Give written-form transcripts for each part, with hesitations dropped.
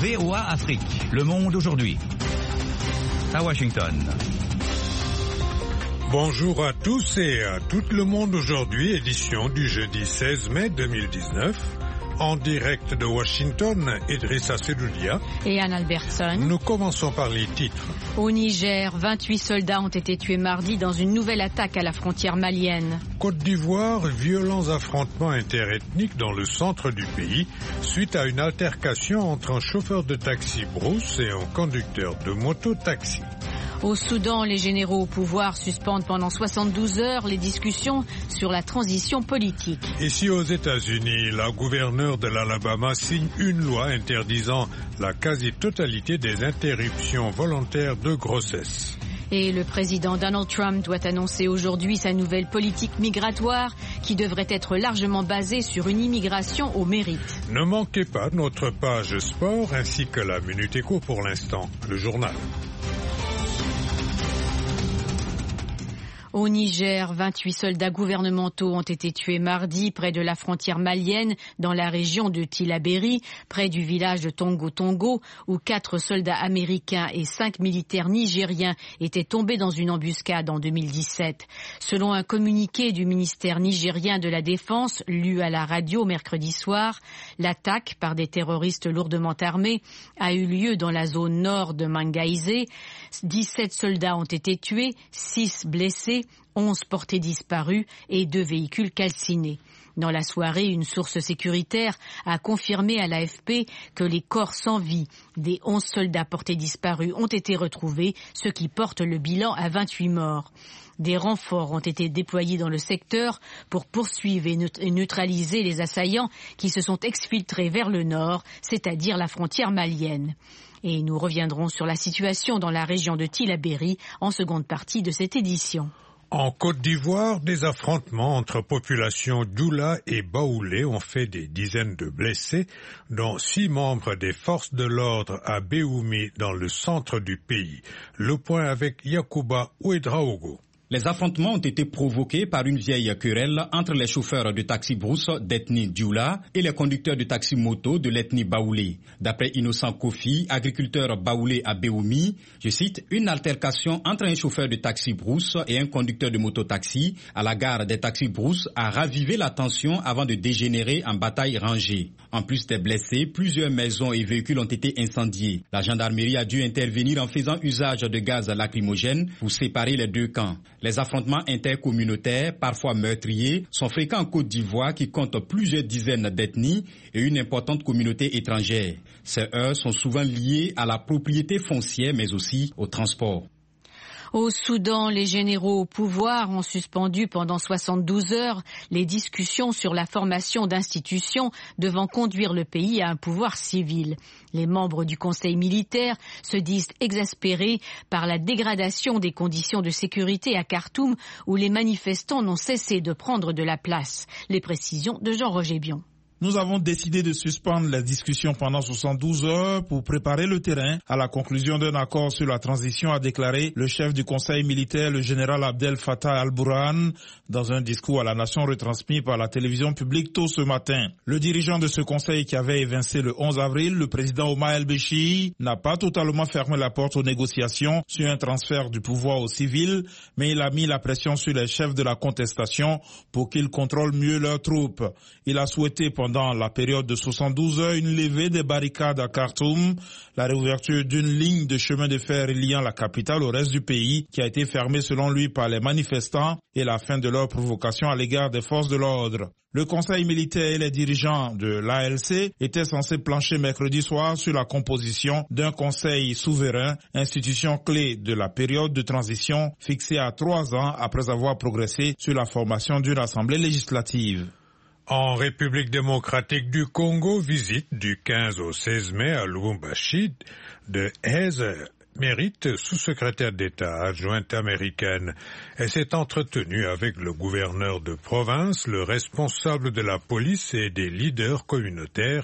VOA Afrique, Le Monde aujourd'hui. À Washington. Bonjour à tous et à tout le monde aujourd'hui, édition du jeudi 16 mai 2019. En direct de Washington, Idrissa Sedoudia et Anne Albertson. Nous commençons par les titres. Au Niger, 28 soldats ont été tués mardi dans une nouvelle attaque à la frontière malienne. Côte d'Ivoire, violents affrontements interethniques dans le centre du pays suite à une altercation entre un chauffeur de taxi brousse et un conducteur de moto-taxi. Au Soudan, les généraux au pouvoir suspendent pendant 72 heures les discussions sur la transition politique. Ici aux États-Unis, la gouverneure de l'Alabama signe une loi interdisant la quasi-totalité des interruptions volontaires de grossesse. Et le président Donald Trump doit annoncer aujourd'hui sa nouvelle politique migratoire qui devrait être largement basée sur une immigration au mérite. Ne manquez pas notre page sport ainsi que la Minute Éco pour l'instant, le journal. Au Niger, 28 soldats gouvernementaux ont été tués mardi près de la frontière malienne dans la région de Tillabéri, près du village de Tongo-Tongo, où 4 soldats américains et 5 militaires nigériens étaient tombés dans une embuscade en 2017. Selon un communiqué du ministère nigérien de la Défense, lu à la radio mercredi soir, l'attaque par des terroristes lourdement armés a eu lieu dans la zone nord de Mangaïsé. 17 soldats ont été tués, 6 blessés, 11 portés disparus et 2 véhicules calcinés. Dans la soirée, une source sécuritaire a confirmé à l'AFP que les corps sans vie des 11 soldats portés disparus ont été retrouvés, ce qui porte le bilan à 28 morts. Des renforts ont été déployés dans le secteur pour poursuivre et neutraliser les assaillants qui se sont exfiltrés vers le nord, c'est-à-dire la frontière malienne. Et nous reviendrons sur la situation dans la région de Tillabéri en seconde partie de cette édition. En Côte d'Ivoire, des affrontements entre populations Djoula et Baoulé ont fait des dizaines de blessés, dont 6 membres des forces de l'ordre à Béoumi dans le centre du pays. Le point avec Yacouba Ouedraogo. Les affrontements ont été provoqués par une vieille querelle entre les chauffeurs de taxi brousse d'ethnie Djoula et les conducteurs de taxi moto de l'ethnie Baoulé. D'après Innocent Kofi, agriculteur Baoulé à Béoumi, je cite, une altercation entre un chauffeur de taxi brousse et un conducteur de moto-taxi à la gare des taxis brousse a ravivé la tension avant de dégénérer en bataille rangée. En plus des blessés, plusieurs maisons et véhicules ont été incendiés. La gendarmerie a dû intervenir en faisant usage de gaz lacrymogène pour séparer les deux camps. Les affrontements intercommunautaires, parfois meurtriers, sont fréquents en Côte d'Ivoire qui compte plusieurs dizaines d'ethnies et une importante communauté étrangère. Ces heurts sont souvent liés à la propriété foncière mais aussi au transport. Au Soudan, les généraux au pouvoir ont suspendu pendant 72 heures les discussions sur la formation d'institutions devant conduire le pays à un pouvoir civil. Les membres du Conseil militaire se disent exaspérés par la dégradation des conditions de sécurité à Khartoum où les manifestants n'ont cessé de prendre de la place. Les précisions de Jean-Roger Bion. Nous avons décidé de suspendre la discussion pendant 72 heures pour préparer le terrain à la conclusion d'un accord sur la transition, a déclaré le chef du conseil militaire, le général Abdel Fattah al-Burhan, dans un discours à la nation retransmis par la télévision publique tôt ce matin. Le dirigeant de ce conseil qui avait évincé le 11 avril, le président Omar el-Béchir, n'a pas totalement fermé la porte aux négociations sur un transfert du pouvoir aux civils, mais il a mis la pression sur les chefs de la contestation pour qu'ils contrôlent mieux leurs troupes. Il a souhaité pendant la période de 72 heures une levée des barricades à Khartoum, la réouverture d'une ligne de chemin de fer liant la capitale au reste du pays qui a été fermée selon lui par les manifestants et la fin de leur provocation à l'égard des forces de l'ordre. Le conseil militaire et les dirigeants de l'ALC étaient censés plancher mercredi soir sur la composition d'un conseil souverain, institution clé de la période de transition fixée à 3 ans après avoir progressé sur la formation d'une assemblée législative. En République démocratique du Congo, visite du 15 au 16 mai à Lubumbashi de Heather Merritt, sous-secrétaire d'État adjointe américaine. Elle s'est entretenue avec le gouverneur de province, le responsable de la police et des leaders communautaires.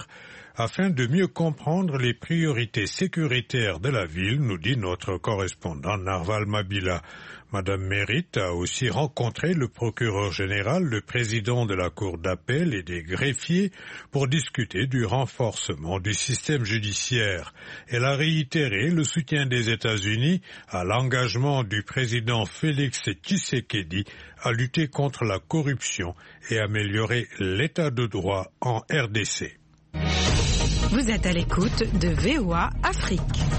afin de mieux comprendre les priorités sécuritaires de la ville, nous dit notre correspondant Narval Mabila. Madame Merritt a aussi rencontré le procureur général, le président de la cour d'appel et des greffiers pour discuter du renforcement du système judiciaire. Elle a réitéré le soutien des États-Unis à l'engagement du président Félix Tshisekedi à lutter contre la corruption et améliorer l'état de droit en RDC. Vous êtes à l'écoute de VOA Afrique.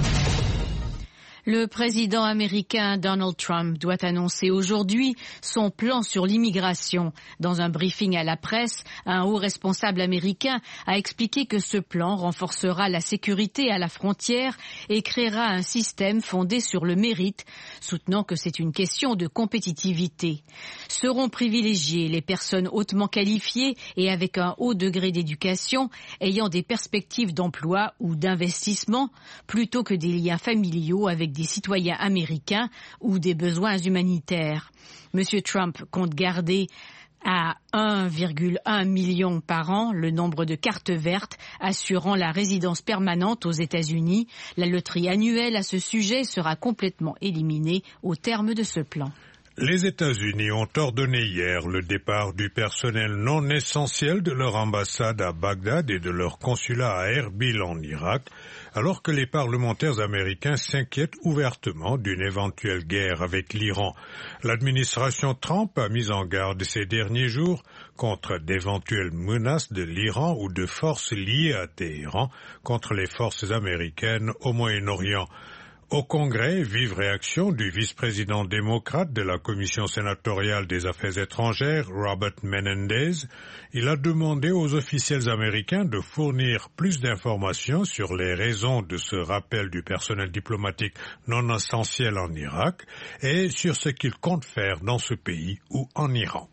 Le président américain Donald Trump doit annoncer aujourd'hui son plan sur l'immigration. Dans un briefing à la presse, un haut responsable américain a expliqué que ce plan renforcera la sécurité à la frontière et créera un système fondé sur le mérite, soutenant que c'est une question de compétitivité. Seront privilégiées les personnes hautement qualifiées et avec un haut degré d'éducation, ayant des perspectives d'emploi ou d'investissement, plutôt que des liens familiaux avec des citoyens américains ou des besoins humanitaires. Monsieur Trump compte garder à 1,1 million par an le nombre de cartes vertes assurant la résidence permanente aux États-Unis. La loterie annuelle à ce sujet sera complètement éliminée au terme de ce plan. Les États-Unis ont ordonné hier le départ du personnel non essentiel de leur ambassade à Bagdad et de leur consulat à Erbil en Irak, alors que les parlementaires américains s'inquiètent ouvertement d'une éventuelle guerre avec l'Iran. L'administration Trump a mis en garde ces derniers jours contre d'éventuelles menaces de l'Iran ou de forces liées à Téhéran contre les forces américaines au Moyen-Orient. Au Congrès, vive réaction du vice-président démocrate de la Commission sénatoriale des Affaires étrangères, Robert Menendez. Il a demandé aux officiels américains de fournir plus d'informations sur les raisons de ce rappel du personnel diplomatique non essentiel en Irak et sur ce qu'ils comptent faire dans ce pays ou en Iran.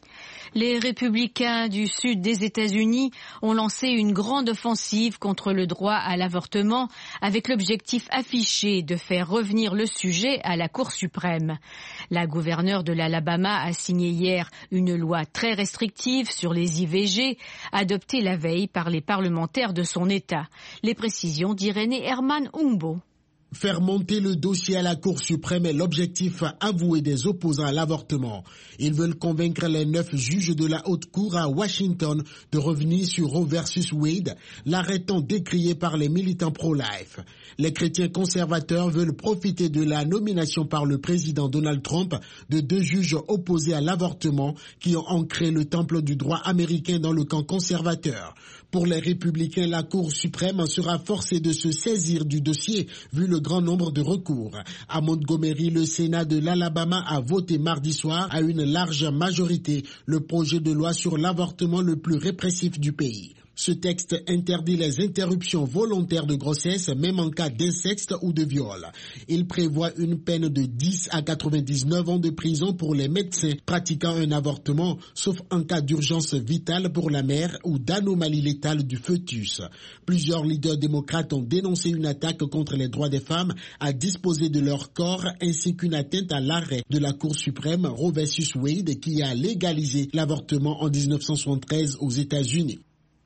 Les républicains du sud des États-Unis ont lancé une grande offensive contre le droit à l'avortement avec l'objectif affiché de faire revenir le sujet à la Cour suprême. La gouverneure de l'Alabama a signé hier une loi très restrictive sur les IVG, adoptée la veille par les parlementaires de son État. Les précisions d'Irénée Herman Umbo. Faire monter le dossier à la Cour suprême est l'objectif avoué des opposants à l'avortement. Ils veulent convaincre les 9 juges de la haute cour à Washington de revenir sur Roe versus Wade, l'arrêt tant décrié par les militants pro-life. Les chrétiens conservateurs veulent profiter de la nomination par le président Donald Trump de 2 juges opposés à l'avortement qui ont ancré le temple du droit américain dans le camp conservateur. Pour les républicains, la Cour suprême sera forcée de se saisir du dossier vu le grand nombre de recours. À Montgomery, le Sénat de l'Alabama a voté mardi soir à une large majorité le projet de loi sur l'avortement le plus répressif du pays. Ce texte interdit les interruptions volontaires de grossesse, même en cas d'inceste ou de viol. Il prévoit une peine de 10 à 99 ans de prison pour les médecins pratiquant un avortement, sauf en cas d'urgence vitale pour la mère ou d'anomalie létale du fœtus. Plusieurs leaders démocrates ont dénoncé une attaque contre les droits des femmes à disposer de leur corps, ainsi qu'une atteinte à l'arrêt de la Cour suprême Roe versus Wade qui a légalisé l'avortement en 1973 aux États-Unis.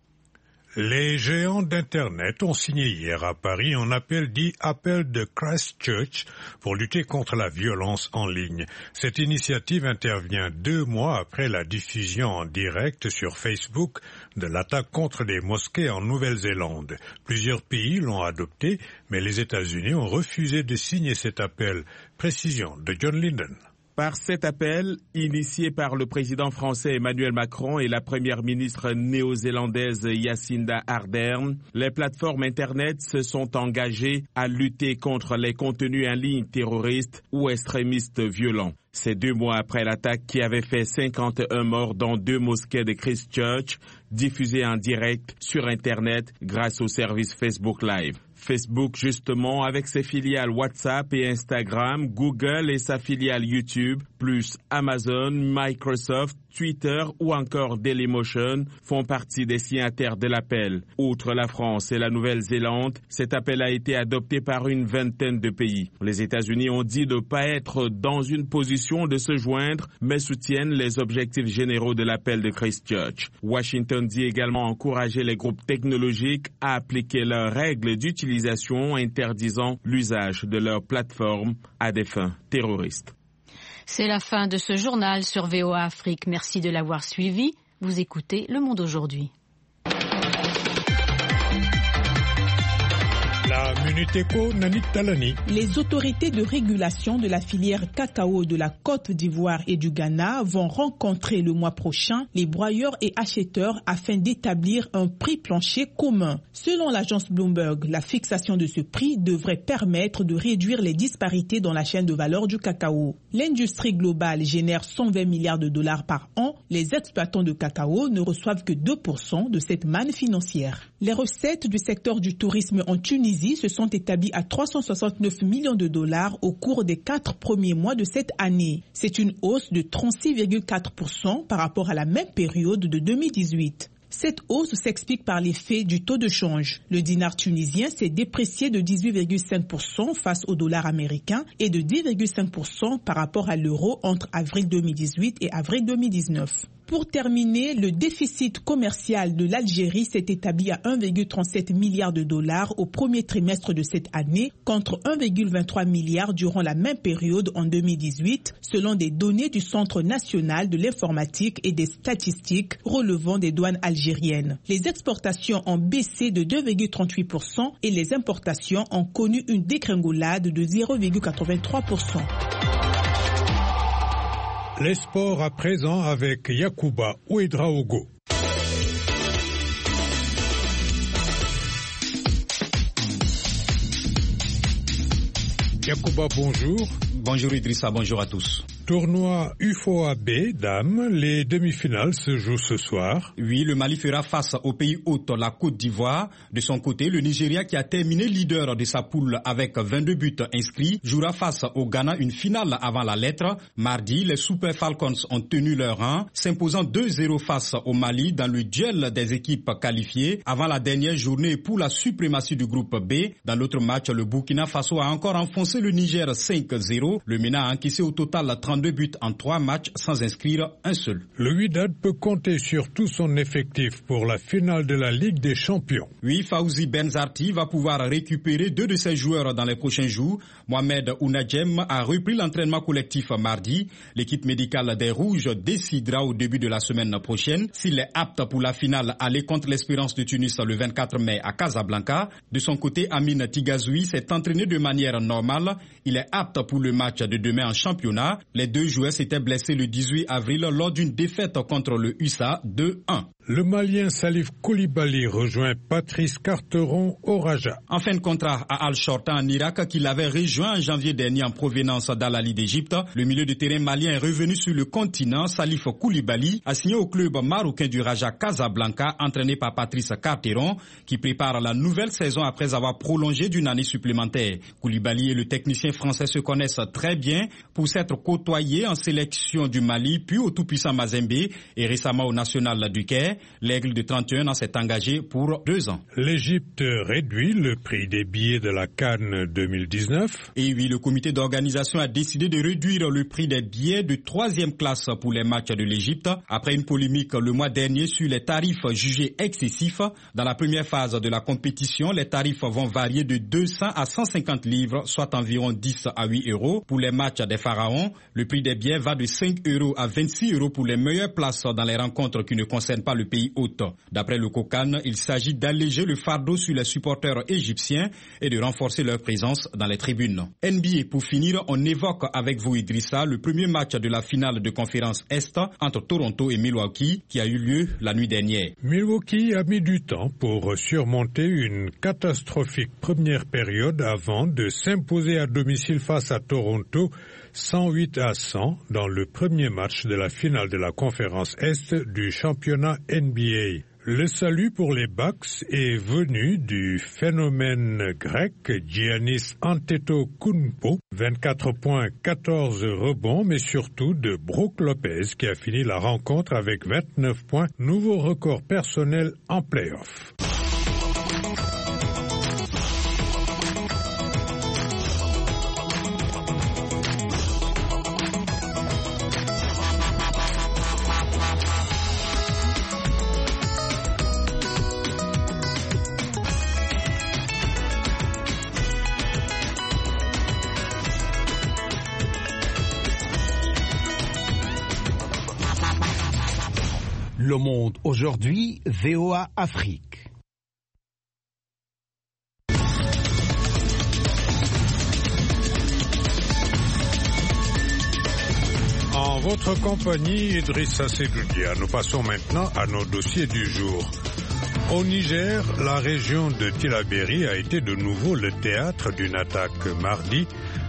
Les géants d'Internet ont signé hier à Paris un appel dit « Appel de Christchurch » pour lutter contre la violence en ligne. Cette initiative intervient 2 mois après la diffusion en direct sur Facebook de l'attaque contre des mosquées en Nouvelle-Zélande. Plusieurs pays l'ont adopté, mais les États-Unis ont refusé de signer cet appel. Précision de John Linden. Par cet appel, initié par le président français Emmanuel Macron et la première ministre néo-zélandaise Jacinda Ardern, les plateformes Internet se sont engagées à lutter contre les contenus en ligne terroristes ou extrémistes violents. C'est 2 mois après l'attaque qui avait fait 51 morts dans 2 mosquées de Christchurch, diffusées en direct sur Internet grâce au service Facebook Live. Facebook, justement, avec ses filiales WhatsApp et Instagram, Google et sa filiale YouTube, plus Amazon, Microsoft, Twitter ou encore Dailymotion font partie des signataires de l'appel. Outre la France et la Nouvelle-Zélande, cet appel a été adopté par une vingtaine de pays. Les États-Unis ont dit ne pas être dans une position de se joindre, mais soutiennent les objectifs généraux de l'appel de Christchurch. Washington dit également encourager les groupes technologiques à appliquer leurs règles d'utilisation interdisant l'usage de leurs plateformes à des fins terroristes. C'est la fin de ce journal sur VOA Afrique. Merci de l'avoir suivi. Vous écoutez Le Monde aujourd'hui. La Minute Éco, Nanit Talani. Les autorités de régulation de la filière cacao de la Côte d'Ivoire et du Ghana vont rencontrer le mois prochain les broyeurs et acheteurs afin d'établir un prix plancher commun. Selon l'agence Bloomberg, la fixation de ce prix devrait permettre de réduire les disparités dans la chaîne de valeur du cacao. L'industrie globale génère 120 milliards de dollars par an. Les exploitants de cacao ne reçoivent que 2% de cette manne financière. Les recettes du secteur du tourisme en Tunisie se sont établis à 369 millions de dollars au cours des 4 premiers mois de cette année. C'est une hausse de 36,4% par rapport à la même période de 2018. Cette hausse s'explique par l'effet du taux de change. Le dinar tunisien s'est déprécié de 18,5% face au dollar américain et de 10,5% par rapport à l'euro entre avril 2018 et avril 2019. Pour terminer, le déficit commercial de l'Algérie s'est établi à 1,37 milliard de dollars au premier trimestre de cette année contre 1,23 milliard durant la même période en 2018, selon des données du Centre national de l'informatique et des statistiques relevant des douanes algériennes. Les exportations ont baissé de 2,38% et les importations ont connu une dégringolade de 0,83%. Les sports à présent avec Yacouba Ouedraogo. Yacouba, bonjour. Bonjour Idrissa, bonjour à tous. Tournoi UFOA-B, dames, les demi-finales se jouent ce soir. Oui, le Mali fera face au pays hôte, la Côte d'Ivoire. De son côté, le Nigeria, qui a terminé leader de sa poule avec 22 buts inscrits, jouera face au Ghana, une finale avant la lettre. Mardi, les Super Falcons ont tenu leur rang, s'imposant 2-0 face au Mali dans le duel des équipes qualifiées avant la dernière journée pour la suprématie du groupe B. Dans l'autre match, le Burkina Faso a encore enfoncé le Niger 5-0. Le MENA a encaissé au total 32 buts en 3 matchs sans inscrire un seul. Le Wydad peut compter sur tout son effectif pour la finale de la Ligue des Champions. Oui, Fawzi Benzarti va pouvoir récupérer 2 de ses joueurs dans les prochains jours. Mohamed Ounadjem a repris l'entraînement collectif mardi. L'équipe médicale des Rouges décidera au début de la semaine prochaine s'il est apte pour la finale aller contre l'Espérance de Tunis le 24 mai à Casablanca. De son côté, Amine Tigazoui s'est entraîné de manière normale. Il est apte pour le match de demain en championnat. Les 2 joueurs s'étaient blessés le 18 avril lors d'une défaite contre le USA 2-1. Le Malien Salif Koulibaly rejoint Patrice Carteron au Raja. En fin de contrat à Al-Shorta en Irak, qu'il avait rejoint en janvier dernier en provenance d'Al-Ali d'Égypte, le milieu de terrain malien est revenu sur le continent. Salif Koulibaly a signé au club marocain du Raja Casablanca, entraîné par Patrice Carteron, qui prépare la nouvelle saison après avoir prolongé d'une année supplémentaire. Koulibaly et le technicien français se connaissent très bien pour s'être côtoyés en sélection du Mali, puis au tout-puissant Mazembe et récemment au National du Caire. L'Aigle de 31 ans s'est engagé pour 2 ans. L'Égypte réduit le prix des billets de la CAN 2019. Et oui, le comité d'organisation a décidé de réduire le prix des billets de 3e classe pour les matchs de l'Égypte. Après une polémique le mois dernier sur les tarifs jugés excessifs, dans la première phase de la compétition, les tarifs vont varier de 200 à 150 livres, soit environ 10 à 8 euros. Pour les matchs des Pharaons, le prix des billets va de 5 euros à 26 euros pour les meilleures places dans les rencontres qui ne concernent pas le pays hôte. D'après le COCAN, il s'agit d'alléger le fardeau sur les supporters égyptiens et de renforcer leur présence dans les tribunes. NBA, pour finir, on évoque avec vous Idrissa le premier match de la finale de conférence Est entre Toronto et Milwaukee qui a eu lieu la nuit dernière. Milwaukee a mis du temps pour surmonter une catastrophique première période avant de s'imposer à domicile face à Toronto 108-100 dans le premier match de la finale de la conférence Est du championnat NBA. Le salut pour les Bucks est venu du phénomène grec Giannis Antetokounmpo, 24 points, 14 rebonds, mais surtout de Brook Lopez qui a fini la rencontre avec 29 points, nouveau record personnel en play-off. Le Monde aujourd'hui, VOA Afrique. En votre compagnie, Idrissa Sedoudia, nous passons maintenant à nos dossiers du jour. Au Niger, la région de Tillabéri a été de nouveau le théâtre d'une attaque mardi.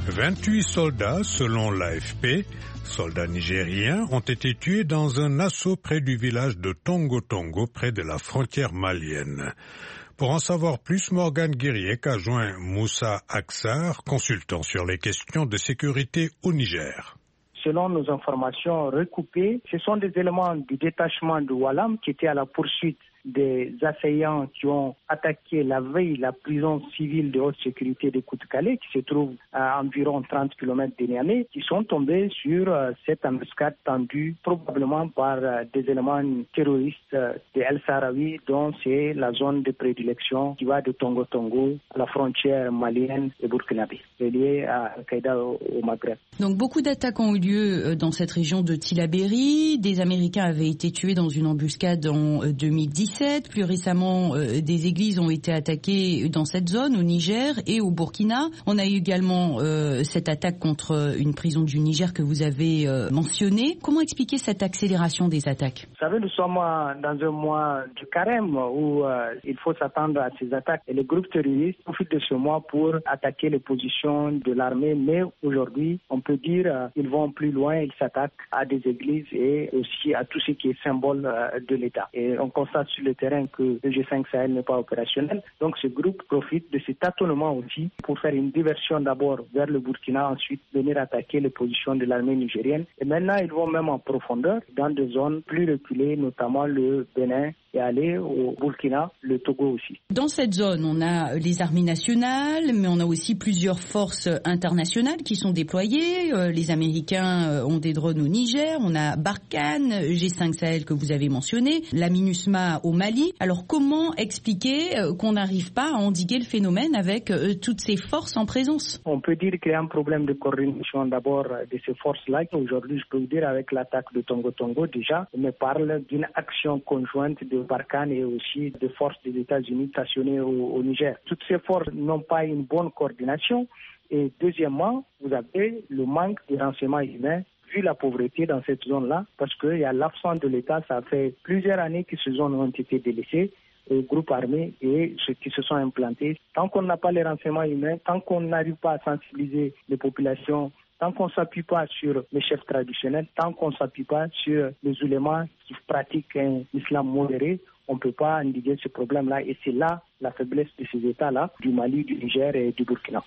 28 soldats, selon l'AFP, soldats nigériens, ont été tués dans un assaut près du village de Tongo Tongo, près de la frontière malienne. Pour en savoir plus, Morgane Guiriec a joint Moussa Aksar, consultant sur les questions de sécurité au Niger. Selon nos informations recoupées, ce sont des éléments du détachement de Walam qui étaient à la poursuite des assaillants qui ont attaqué la veille la prison civile de haute sécurité de Kout-Calais, qui se trouve à environ 30 km de Niamey, qui sont tombés sur cette embuscade tendue probablement par des éléments terroristes de El Sahraoui, dont c'est la zone de prédilection qui va de Tongo Tongo à la frontière malienne et burkinabé, reliée à Al-Qaïda au Maghreb. Donc beaucoup d'attaques ont eu lieu dans cette région de Tillabéri. Des Américains avaient été tués dans une embuscade en 2017. Plus récemment, des églises ont été attaquées dans cette zone, au Niger et au Burkina. On a eu également cette attaque contre une prison du Niger que vous avez mentionnée. Comment expliquer cette accélération des attaques? Vous savez, nous sommes dans un mois du carême où il faut s'attendre à ces attaques. Et les groupes terroristes profitent de ce mois pour attaquer les positions de l'armée. Mais aujourd'hui, on peut dire qu'ils vont plus loin. Ils s'attaquent à des églises et aussi à tout ce qui est symbole de l'État. Et on constate sur le terrain que le G5 Sahel n'est pas opérationnel. Donc ce groupe profite de cet tâtonnement aussi pour faire une diversion d'abord vers le Burkina, ensuite venir attaquer les positions de l'armée nigérienne. Et maintenant, ils vont même en profondeur dans des zones plus reculées, notamment le Bénin, et aller au Burkina, le Togo aussi. Dans cette zone, on a les armées nationales, mais on a aussi plusieurs forces internationales qui sont déployées. Les Américains ont des drones au Niger, on a Barkhane, G5 Sahel que vous avez mentionné, la MINUSMA au Mali. Alors comment expliquer qu'on n'arrive pas à endiguer le phénomène avec toutes ces forces en présence? On peut dire qu'il y a un problème de coordination d'abord de ces forces-là. Aujourd'hui, je peux vous dire avec l'attaque de Tongo Tongo déjà, on me parle d'une action conjointe de Barkhane et aussi des forces des États-Unis stationnées au Niger. Toutes ces forces n'ont pas une bonne coordination. Et deuxièmement, vous avez le manque de renseignements humains vu la pauvreté dans cette zone-là, parce qu'il y a l'absence de l'État. Ça fait plusieurs années que ces zones ont été délaissées aux groupes armés et ceux qui se sont implantés. Tant qu'on n'a pas les renseignements humains, tant qu'on n'arrive pas à sensibiliser les populations, tant qu'on ne s'appuie pas sur les chefs traditionnels, tant qu'on ne s'appuie pas sur les ulémas qui pratiquent un islam modéré, on ne peut pas endiguer ce problème-là. Et c'est là la faiblesse de ces États-là, du Mali, du Niger et du Burkina.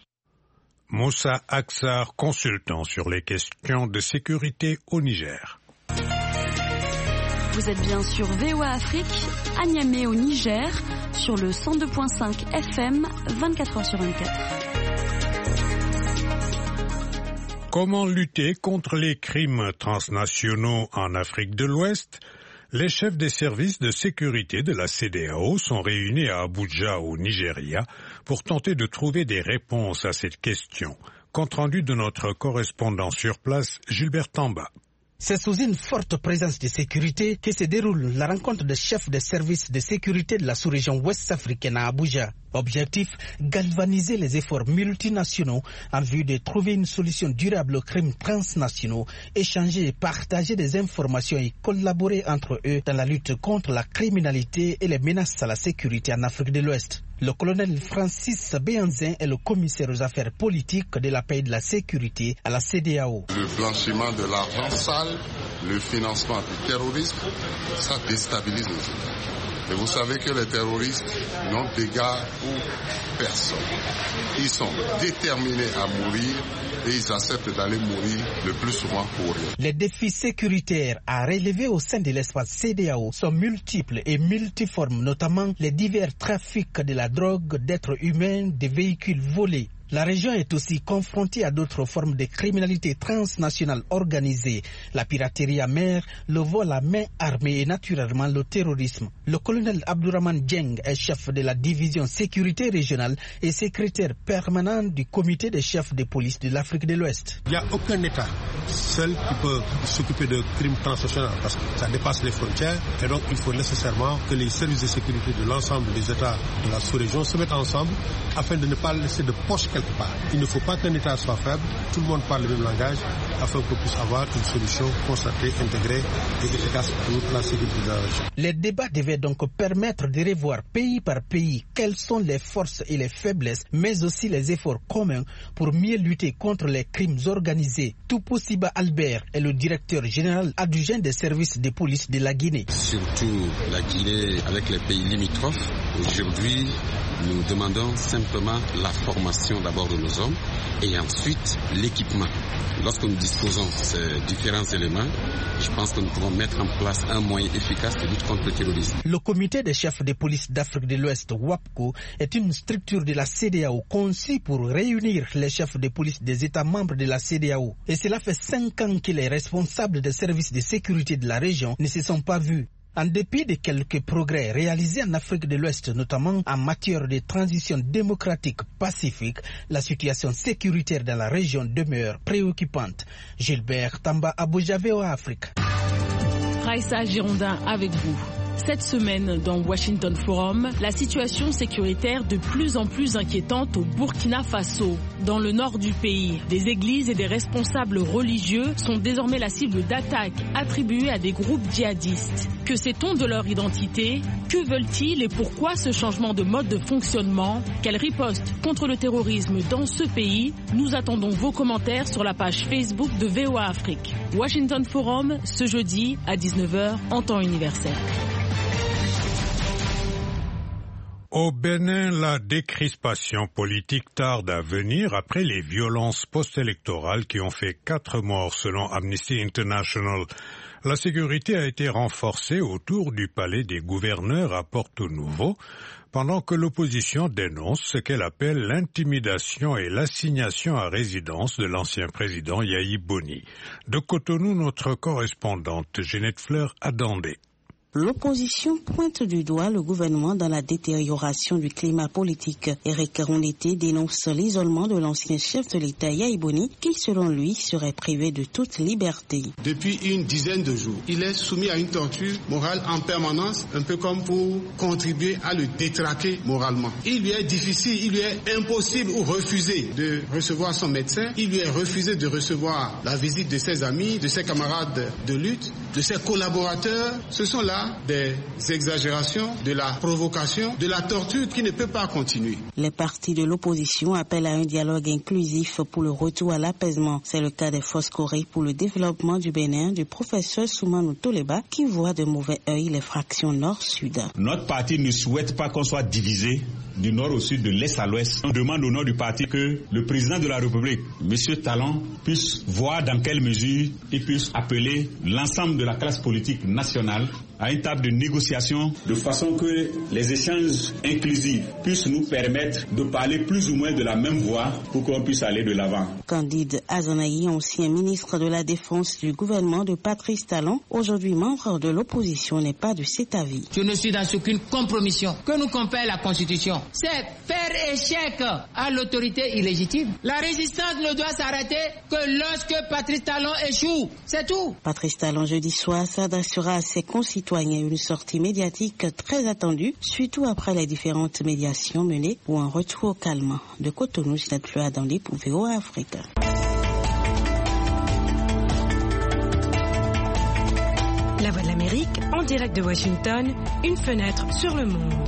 Moussa Aksar, consultant sur les questions de sécurité au Niger. Vous êtes bien sur VOA Afrique, à Niamey au Niger, sur le 102.5 FM, 24h sur 24. Comment lutter contre les crimes transnationaux en Afrique de l'Ouest? Les chefs des services de sécurité de la CEDEAO sont réunis à Abuja, au Nigeria, pour tenter de trouver des réponses à cette question. Compte rendu de notre correspondant sur place, Gilbert Tamba. C'est sous une forte présence de sécurité que se déroule la rencontre des chefs des services de sécurité de la sous-région ouest-africaine à Abuja. Objectif, galvaniser les efforts multinationaux en vue de trouver une solution durable aux crimes transnationaux, échanger et partager des informations et collaborer entre eux dans la lutte contre la criminalité et les menaces à la sécurité en Afrique de l'Ouest. Le colonel Francis Béanzin est le commissaire aux affaires politiques de la paix et de la sécurité à la CEDEAO. Le blanchiment de l'argent sale, le financement du terrorisme, ça déstabilise les États. Et vous savez que les terroristes n'ont d'égard pour personne. Ils sont déterminés à mourir et ils acceptent d'aller mourir le plus souvent pour rien. Les défis sécuritaires à relever au sein de l'espace CEDEAO sont multiples et multiformes, notamment les divers trafics de la drogue, d'êtres humains, de véhicules volés. La région est aussi confrontée à d'autres formes de criminalité transnationale organisée, la piraterie à mer, le vol à main armée et naturellement le terrorisme. Le colonel Abdourahmane Dieng est chef de la division sécurité régionale et secrétaire permanent du comité des chefs de police de l'Afrique de l'Ouest. Il n'y a aucun État seul qui peut s'occuper de crimes transnationaux parce que ça dépasse les frontières et donc il faut nécessairement que les services de sécurité de l'ensemble des États de la sous-région se mettent ensemble afin de ne pas laisser de poche quelque part. Il ne faut pas qu'un État soit faible, tout le monde parle le même langage afin qu'on puisse avoir une solution concertée, intégrée et efficace pour la sécurité de la région. Les débats devaient donc permettre de revoir pays par pays quelles sont les forces et les faiblesses, mais aussi les efforts communs pour mieux lutter contre les crimes organisés. Tuposiba Albert est le directeur général adjoint des services de police de la Guinée. Surtout la Guinée avec les pays limitrophes. Aujourd'hui, nous demandons simplement la formation d'abord de nos hommes et ensuite l'équipement. Lorsque nous disposons de ces différents éléments, je pense que nous pouvons mettre en place un moyen efficace de lutte contre le terrorisme. Le comité des chefs de police d'Afrique de l'Ouest, WAPCO, est une structure de la CEDEAO conçue pour réunir les chefs de police des États membres de la CEDEAO. Et cela fait 5 ans que les responsables des services de sécurité de la région ne se sont pas vus. En dépit de quelques progrès réalisés en Afrique de l'Ouest, notamment en matière de transition démocratique pacifique, la situation sécuritaire dans la région demeure préoccupante. Gilbert Tamba, Abuja, VOA Afrique. Raissa Girondin avec vous. Cette semaine, dans Washington Forum, la situation sécuritaire de plus en plus inquiétante au Burkina Faso. Dans le nord du pays, des églises et des responsables religieux sont désormais la cible d'attaques attribuées à des groupes djihadistes. Que sait-on de leur identité? Que veulent-ils et pourquoi ce changement de mode de fonctionnement? Quelle riposte contre le terrorisme dans ce pays? Nous attendons vos commentaires sur la page Facebook de VOA Afrique. Washington Forum, ce jeudi à 19h en temps universel. Au Bénin, la décrispation politique tarde à venir après les violences post-électorales qui ont fait 4 morts selon Amnesty International. La sécurité a été renforcée autour du palais des gouverneurs à Porto Novo, pendant que l'opposition dénonce ce qu'elle appelle l'intimidation et l'assignation à résidence de l'ancien président Yahi Boni. De Cotonou, notre correspondante Ginette Fleur a Dandé. L'opposition pointe du doigt le gouvernement dans la détérioration du climat politique. Eric Rondeté dénonce l'isolement de l'ancien chef de l'État Yahi Boni qui, selon lui, serait privé de toute liberté. Depuis une dizaine de jours, il est soumis à une torture morale en permanence, un peu comme pour contribuer à le détraquer moralement. Il lui est difficile, il lui est impossible ou refusé de recevoir son médecin, il lui est refusé de recevoir la visite de ses amis, de ses camarades de lutte, de ses collaborateurs. Ce sont là des exagérations, de la provocation, de la torture qui ne peut pas continuer. Les partis de l'opposition appellent à un dialogue inclusif pour le retour à l'apaisement. C'est le cas des Forces Corées pour le développement du Bénin du professeur Soumanou Toleba qui voit de mauvais œil les fractions nord-sud. Notre parti ne souhaite pas qu'on soit divisé du nord au sud, de l'est à l'ouest. On demande au nom du parti que le président de la République, M. Talon, puisse voir dans quelle mesure il puisse appeler l'ensemble de la classe politique nationale à une table de négociation de façon que les échanges inclusifs puissent nous permettre de parler plus ou moins de la même voix pour qu'on puisse aller de l'avant. Candide Azanaï, ancien ministre de la Défense du gouvernement de Patrice Talon, aujourd'hui membre de l'opposition, n'est pas de cet avis. Je ne suis dans aucune compromission que nous confère la Constitution. C'est faire échec à l'autorité illégitime. La résistance ne doit s'arrêter que lorsque Patrice Talon échoue. C'est tout. Patrice Talon, jeudi soir, s'adressera à ses concitoyens une sortie médiatique très attendue, surtout après les différentes médiations menées pour un retour au calme. De Cotonou, Ginette Fleur Dandé pour VOA Afrique. La Voix de l'Amérique, en direct de Washington, une fenêtre sur le monde.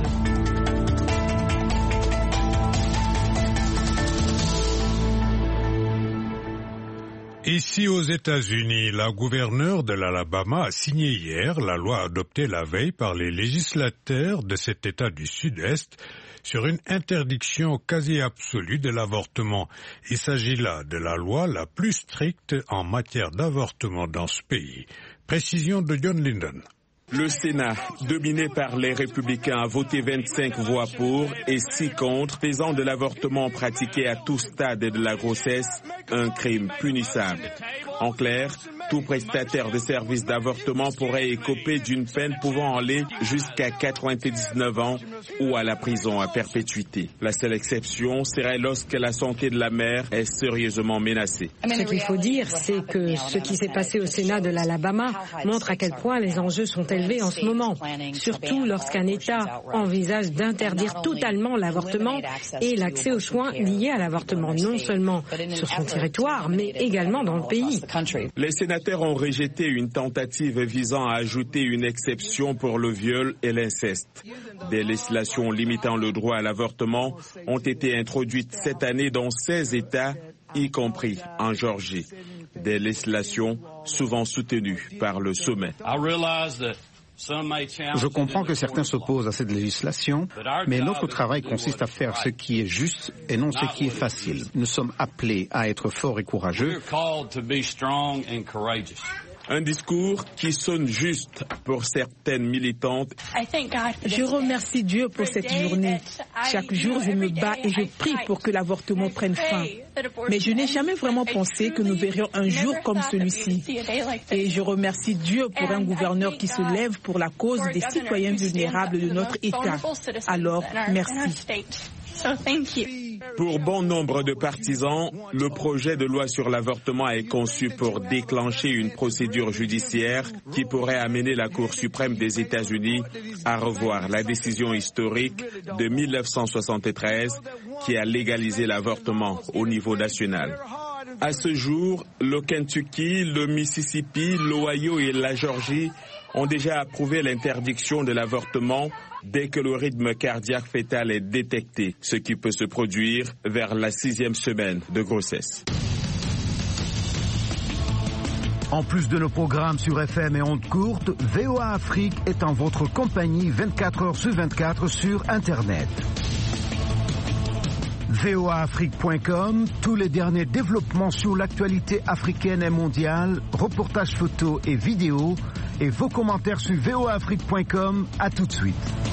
Ici aux États-Unis, la gouverneure de l'Alabama a signé hier la loi adoptée la veille par les législateurs de cet État du Sud-Est sur une interdiction quasi absolue de l'avortement. Il s'agit là de la loi la plus stricte en matière d'avortement dans ce pays. Précision de John Linden. Le Sénat, dominé par les Républicains, a voté 25 voix pour et 6 contre, faisant de l'avortement pratiqué à tout stade de la grossesse un crime punissable. En clair, tout prestataire de services d'avortement pourrait écoper d'une peine pouvant aller jusqu'à 99 ans ou à la prison à perpétuité. La seule exception serait lorsque la santé de la mère est sérieusement menacée. Ce qu'il faut dire, c'est que ce qui s'est passé au Sénat de l'Alabama montre à quel point les enjeux sont élevés en ce moment, surtout lorsqu'un État envisage d'interdire totalement l'avortement et l'accès aux soins liés à l'avortement, non seulement sur son territoire, mais également dans le pays. Les sénateurs ont rejeté une tentative visant à ajouter une exception pour le viol et l'inceste. Des législations limitant le droit à l'avortement ont été introduites cette année dans 16 États, y compris en Géorgie. Des législations souvent soutenues par le sommet. Je comprends que certains s'opposent à cette législation, mais notre travail consiste à faire ce qui est juste et non ce qui est facile. Nous sommes appelés à être forts et courageux. Un discours qui sonne juste pour certaines militantes. Je remercie Dieu pour cette journée. Chaque jour, je me bats et je prie pour que l'avortement prenne fin. Mais je n'ai jamais vraiment pensé que nous verrions un jour comme celui-ci. Et je remercie Dieu pour un gouverneur qui se lève pour la cause des citoyens vulnérables de notre État. Alors, merci. Pour bon nombre de partisans, le projet de loi sur l'avortement est conçu pour déclencher une procédure judiciaire qui pourrait amener la Cour suprême des États-Unis à revoir la décision historique de 1973 qui a légalisé l'avortement au niveau national. À ce jour, le Kentucky, le Mississippi, l'Ohio et la Géorgie ont déjà approuvé l'interdiction de l'avortement dès que le rythme cardiaque fœtal est détecté, ce qui peut se produire vers la 6e semaine de grossesse. En plus de nos programmes sur FM et ondes courtes, VOA Afrique est en votre compagnie 24 heures sur 24 sur Internet. voaafrique.com, tous les derniers développements sur l'actualité africaine et mondiale, reportages photos et vidéos, et vos commentaires sur voaafrique.com. À tout de suite.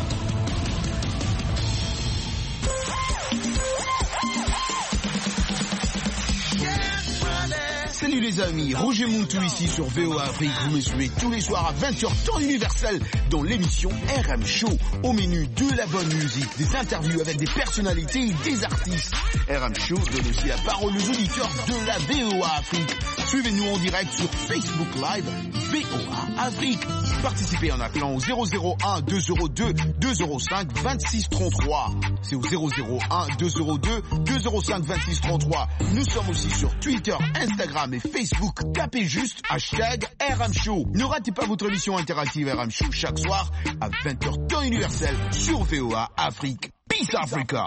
Salut les amis, Roger Moutou ici sur VOA Afrique. Vous me suivez tous les soirs à 20h temps universel dans l'émission RM Show. Au menu de la bonne musique, des interviews avec des personnalités et des artistes. RM Show donne aussi la parole aux auditeurs de la VOA Afrique. Suivez-nous en direct sur Facebook Live VOA Afrique. Participez en appelant au 001 202 205 26 33. C'est au 001 202 205 26 33. Nous sommes aussi sur Twitter, Instagram et Facebook. Tapez juste hashtag RM Show. Ne ratez pas votre émission interactive RM Show chaque soir à 20h temps universel sur VOA Afrique. Peace Africa.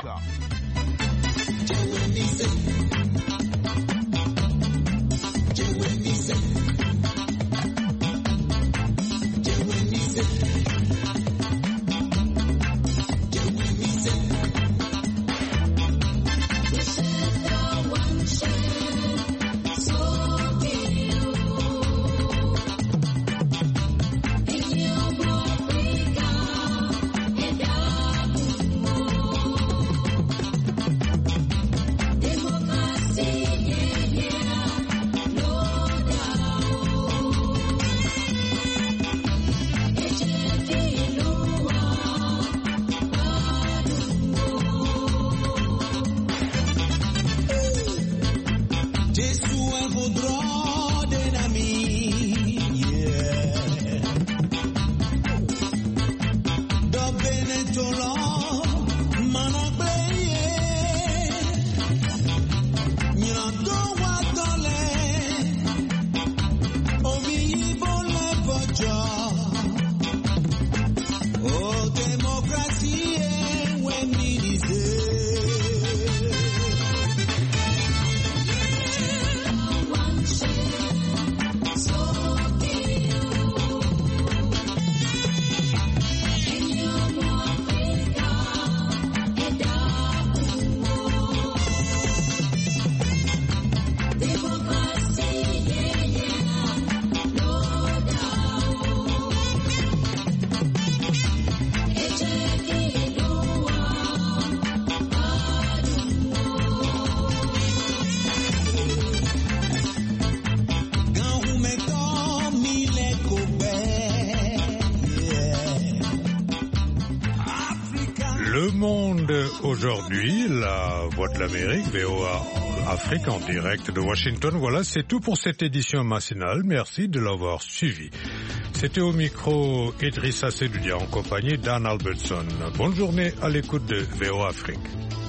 aujourd'hui, la Voix de l'Amérique, VOA Afrique en direct de Washington. Voilà, c'est tout pour cette édition matinale. Merci de l'avoir suivi. C'était au micro Idrissa Seloudia en compagnie d'Anne Albertson. Bonne journée à l'écoute de VOA Afrique.